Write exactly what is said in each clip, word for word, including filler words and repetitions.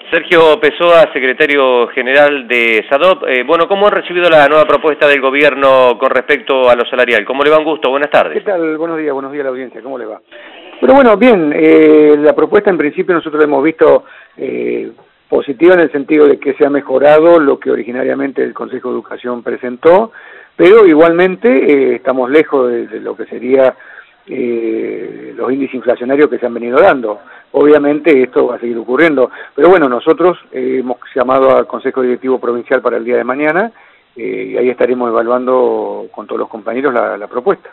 Sergio Pessoa, secretario general de SADOP. Eh, bueno, ¿cómo han recibido la nueva propuesta del gobierno con respecto a lo salarial? ¿Cómo le va, un gusto? Buenas tardes. ¿Qué tal? Buenos días, buenos días a la audiencia. ¿Cómo le va? Pero bueno, bien, eh, la propuesta en principio nosotros la hemos visto eh, positiva en el sentido de que se ha mejorado lo que originariamente el Consejo de Educación presentó, pero igualmente eh, estamos lejos de, de lo que sería eh, los índices inflacionarios que se han venido dando. Obviamente esto va a seguir ocurriendo, pero bueno, nosotros eh, hemos llamado al Consejo Directivo Provincial para el día de mañana eh, y ahí estaremos evaluando con todos los compañeros la, la propuesta.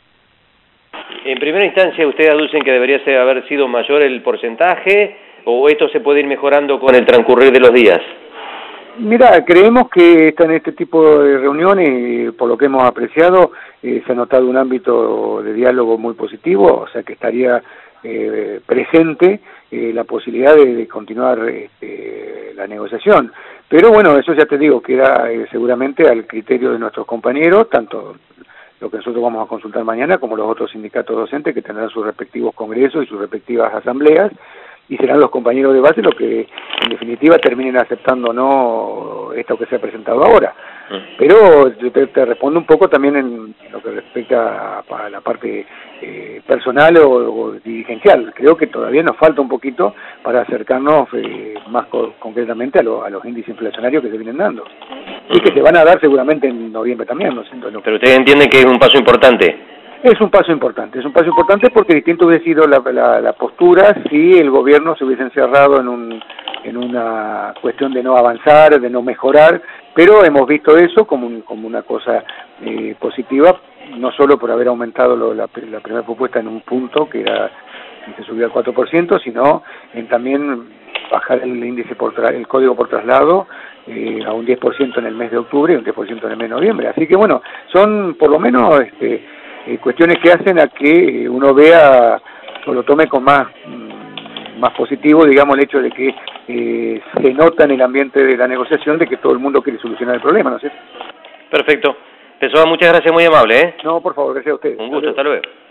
En primera instancia, ¿ustedes aducen que debería ser, haber sido mayor el porcentaje o esto se puede ir mejorando con el transcurrir de los días? Mira, creemos que está en este tipo de reuniones, por lo que hemos apreciado, eh, se ha notado un ámbito de diálogo muy positivo, o sea que estaría eh, presente eh, la posibilidad de, de continuar este, la negociación. Pero bueno, eso ya te digo, queda eh, seguramente al criterio de nuestros compañeros, tanto lo que nosotros vamos a consultar mañana como los otros sindicatos docentes que tendrán sus respectivos congresos y sus respectivas asambleas, y serán los compañeros de base los que en definitiva terminen aceptando o no esto que se ha presentado ahora. Pero yo te, te respondo un poco también en, en lo que respecta a, a la parte eh, personal o, o dirigencial. Creo que todavía nos falta un poquito para acercarnos eh, más co concretamente a, lo, a los índices inflacionarios que se vienen dando y que se van a dar seguramente en noviembre también. ¿No? Entonces, pero ustedes entienden que es un paso importante. Es un paso importante, es un paso importante porque distinto hubiese sido la, la, la postura si el gobierno se hubiese encerrado en, un, en una cuestión de no avanzar, de no mejorar, pero hemos visto eso como, un, como una cosa eh, positiva, no solo por haber aumentado lo, la, la primera propuesta en un punto, que era que se subió al cuatro por ciento, sino en también bajar el índice por tra el código por traslado eh, a un diez por ciento en el mes de octubre y un diez por ciento en el mes de noviembre. Así que bueno, son por lo menos este, eh, cuestiones que hacen a que uno vea o lo tome con más, más positivo, digamos, el hecho de que eh, se nota en el ambiente de la negociación de que todo el mundo quiere solucionar el problema, ¿no es cierto? Perfecto. Pessoa, muchas gracias, muy amable, ¿eh? No, por favor, gracias a ustedes. Un gusto, hasta luego.